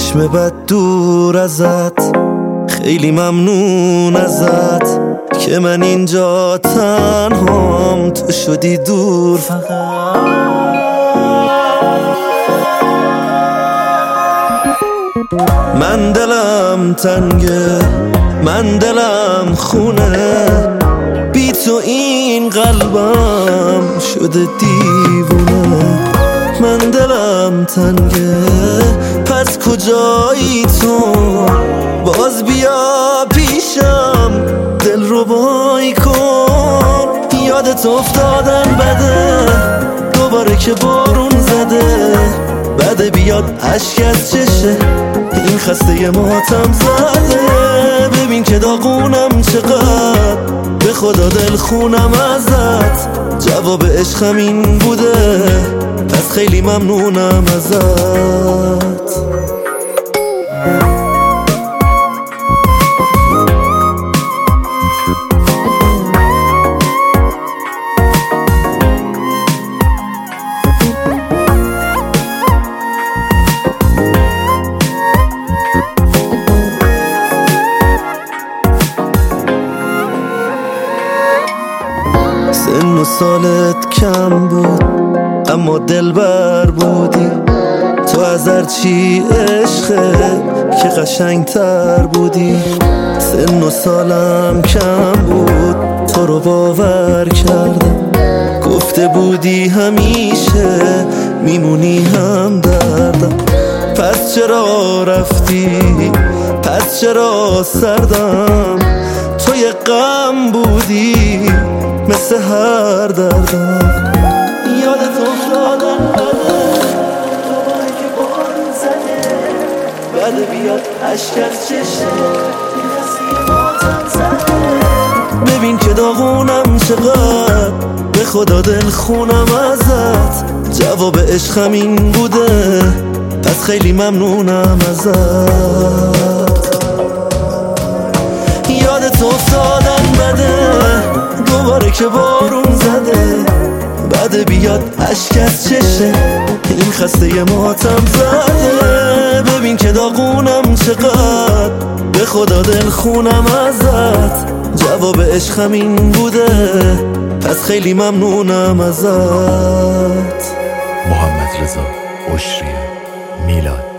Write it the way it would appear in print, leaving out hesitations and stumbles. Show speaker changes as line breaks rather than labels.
چشم بد دور ازت، خیلی ممنون ازت که من اینجا تنهام، تو شدی دور فقط. من دلم تنگه، من دلم خونه، بی تو این قلبم شده دیوونه. من دلم تنگه، پس کجایی تو؟ باز بیا پیشم، دل رو بای کن. یادت افتادن بده، دوباره که بارون زده، بده بیاد اشک از چشه، این خسته ماتم زده. ببین که داغونم چقدر، به خدا دل خونم ازت، جواب عشقم این بوده، پس خیلی ممنونم ازت. سن و سالت کم بود اما دلبر بودی، تو از هرچی عشقه که قشنگتر بودی. سن و سالم کم بود، تو رو باور کردم، گفته بودی همیشه میمونی هم دردم. پس چرا رفتی؟ پس چرا سردم؟ تو یه غم بودی مثل هر دردم. یادت افتادن بده، دوباره که بارون زده، بده بیاد اشک از چشه، این خسته ماتم زده. ببین که داغونم چقدر، به خدا دل خونم ازت، جواب عشقم این بوده، پس خیلی ممنونم ازت. یادت افتادن بده، دوباره که بارون زده، بده بیاد اشک از چشه، این خسته ماتم زده. ببین که داغونم چقدر، به خدا دل خونم ازت، جواب عشقم این بوده، پس خیلی ممنونم ازت.
محمد رضا عشری میلاد.